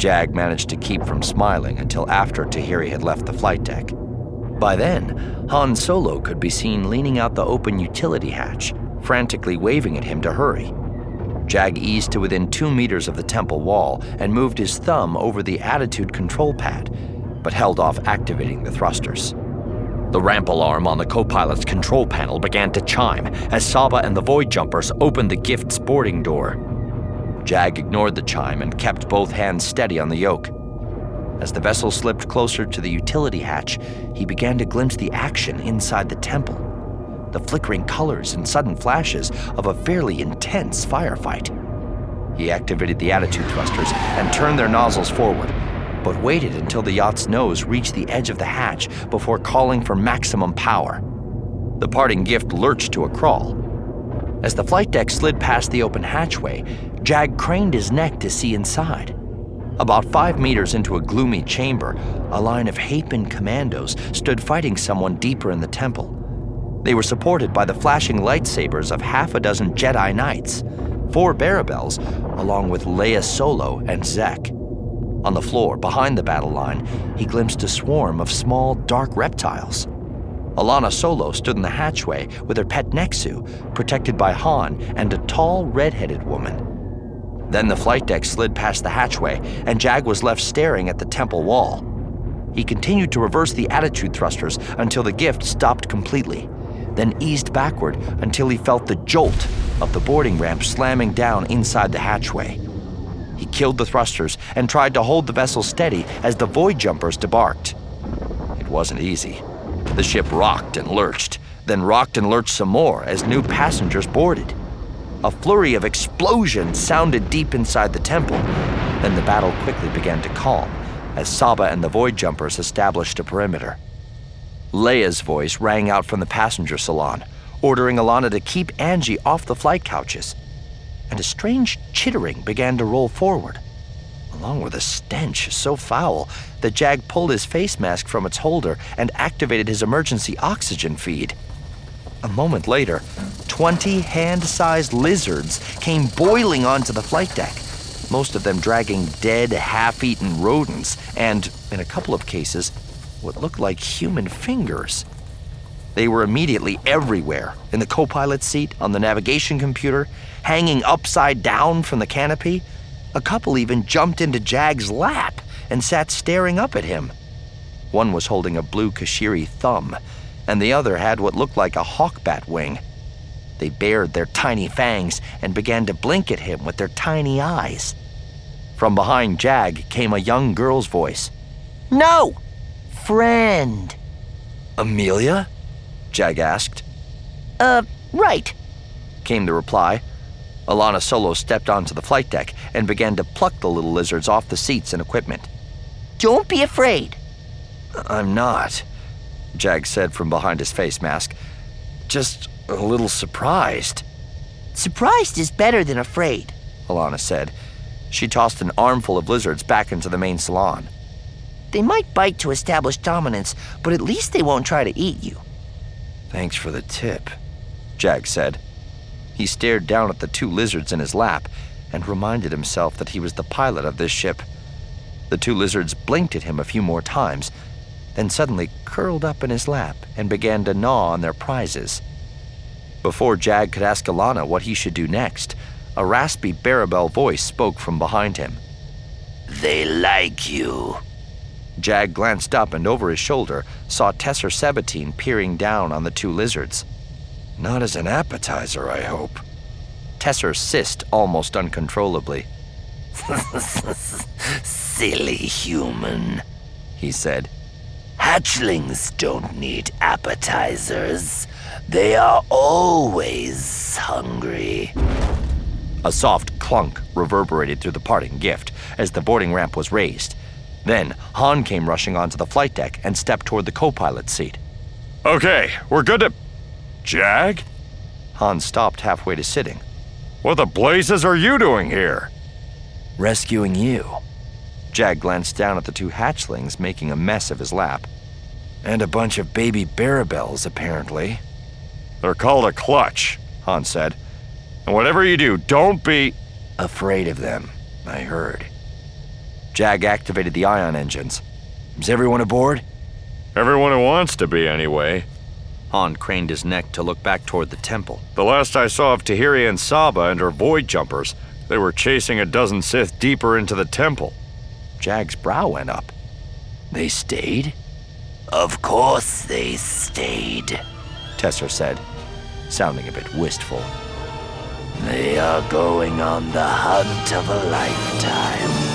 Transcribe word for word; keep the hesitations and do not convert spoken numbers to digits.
Jag managed to keep from smiling until after Tahiri had left the flight deck. By then, Han Solo could be seen leaning out the open utility hatch, frantically waving at him to hurry. Jag eased to within two meters of the temple wall and moved his thumb over the attitude control pad, but held off activating the thrusters. The ramp alarm on the co-pilot's control panel began to chime as Saba and the Void Jumpers opened the gift's boarding door. Jag ignored the chime and kept both hands steady on the yoke. As the vessel slipped closer to the utility hatch, he began to glimpse the action inside the temple, the flickering colors and sudden flashes of a fairly intense firefight. He activated the attitude thrusters and turned their nozzles forward, but waited until the yacht's nose reached the edge of the hatch before calling for maximum power. The parting gift lurched to a crawl. As the flight deck slid past the open hatchway, Jag craned his neck to see inside. About five meters into a gloomy chamber, a line of Hapan commandos stood fighting someone deeper in the temple. They were supported by the flashing lightsabers of half a dozen Jedi Knights, four Barabels, along with Leia Solo and Zek. On the floor, behind the battle line, he glimpsed a swarm of small, dark reptiles. Alana Solo stood in the hatchway with her pet Nexu, protected by Han and a tall, red-headed woman. Then the flight deck slid past the hatchway, and Jag was left staring at the temple wall. He continued to reverse the attitude thrusters until the gift stopped completely, then eased backward until he felt the jolt of the boarding ramp slamming down inside the hatchway. He killed the thrusters and tried to hold the vessel steady as the Void Jumpers debarked. It wasn't easy. The ship rocked and lurched, then rocked and lurched some more as new passengers boarded. A flurry of explosions sounded deep inside the temple. Then the battle quickly began to calm as Saba and the Void Jumpers established a perimeter. Leia's voice rang out from the passenger salon, ordering Alana to keep Angie off the flight couches. And a strange chittering began to roll forward, along with a stench so foul that Jag pulled his face mask from its holder and activated his emergency oxygen feed. A moment later, twenty hand-sized lizards came boiling onto the flight deck, most of them dragging dead, half-eaten rodents and, in a couple of cases, what looked like human fingers. They were immediately everywhere, in the co-pilot seat, on the navigation computer, hanging upside down from the canopy. A couple even jumped into Jag's lap and sat staring up at him. One was holding a blue Kashiri thumb, and the other had what looked like a hawkbat wing. They bared their tiny fangs and began to blink at him with their tiny eyes. From behind Jag came a young girl's voice. "No! Friend." "Amelia?" Jag asked. Uh, right," came the reply. Alana Solo stepped onto the flight deck and began to pluck the little lizards off the seats and equipment. "Don't be afraid." "I'm not," Jag said from behind his face mask. "Just a little surprised." "Surprised is better than afraid," Alana said. She tossed an armful of lizards back into the main salon. "They might bite to establish dominance, but at least they won't try to eat you." "Thanks for the tip," Jag said. He stared down at the two lizards in his lap and reminded himself that he was the pilot of this ship. The two lizards blinked at him a few more times, then suddenly curled up in his lap and began to gnaw on their prizes. Before Jag could ask Alana what he should do next, a raspy Barabel voice spoke from behind him. "They like you." Jag glanced up and over his shoulder saw Tesser Sabatine peering down on the two lizards. "Not as an appetizer, I hope." Tesser sissed almost uncontrollably. "Silly human," he said. "Hatchlings don't need appetizers. They are always hungry." A soft clunk reverberated through the parting gift as the boarding ramp was raised. Then Han came rushing onto the flight deck and stepped toward the co-pilot's seat. "Okay, we're good to..." "Jag?" Han stopped halfway to sitting. "What the blazes are you doing here?" "Rescuing you." Jag glanced down at the two hatchlings making a mess of his lap. "And a bunch of baby Barabels, apparently." "They're called a clutch," Han said. "And whatever you do, don't be..." "Afraid of them, I heard." Jag activated the ion engines. Is everyone aboard? Everyone who wants to be, anyway. Han craned his neck to look back toward the temple. The last I saw of Tahiri and Saba and her void jumpers, they were chasing a dozen Sith deeper into the temple. Jag's brow went up. They stayed? Of course they stayed, Tesser said, sounding a bit wistful. They are going on the hunt of a lifetime.